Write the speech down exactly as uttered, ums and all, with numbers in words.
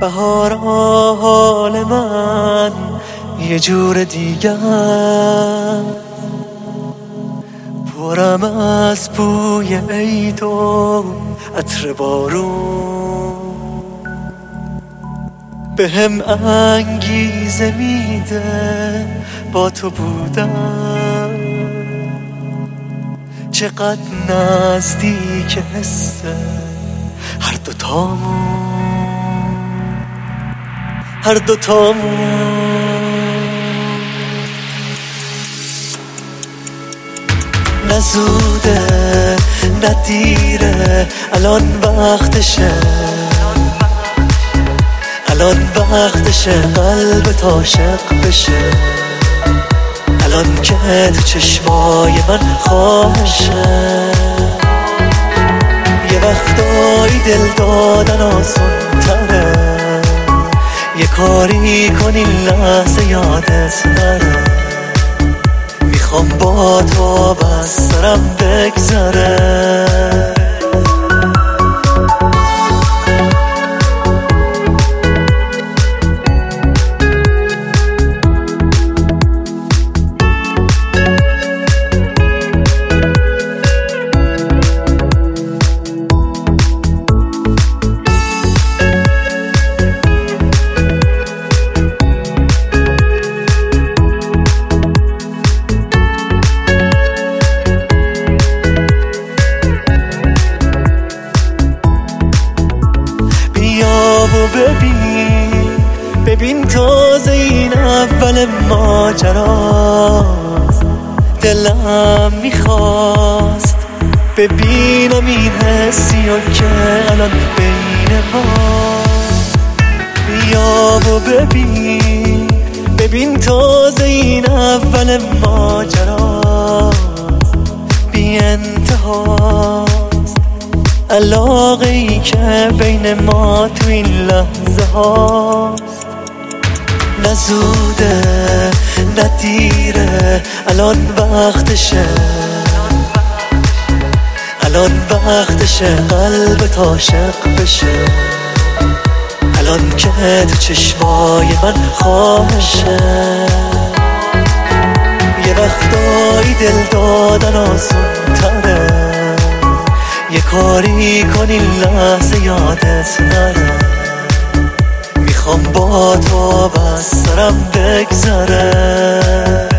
بهارا حال من یه جور دیگه، پرم از بوی عید و عطر بارون، به هم انگیزه میده با تو بودم. چقدر نزدیک حس هر دوتامون، هر دوتامون. نزوده ندیره الان وقتشه، الان وقتشه قلبت عاشق بشه، الان که تو چشمای من خواهشه. یه وقتایی دل دادن آسون تره، یه کاری کنی لحظه یادت نره، میخوام با تو بس سرم بگذره. ببین ببین تازه این اول ماجراست، دلم میخواست ببینم این حسی و که الان بین ما. بیا و ببین ببین تازه این اول ماجراست، بی انتهاست علاقه ای که بین ما تو این لحظه هاست. نزوده ندیره الان وقتشه، الان وقتشه قلبت عاشق بشه، الان که تو چشمای من خواهشه. یه وقتایی دل دادن آسون تره، یه کاری کنی لحظه یادت نره، میخوام با تو بس سرم بگذره.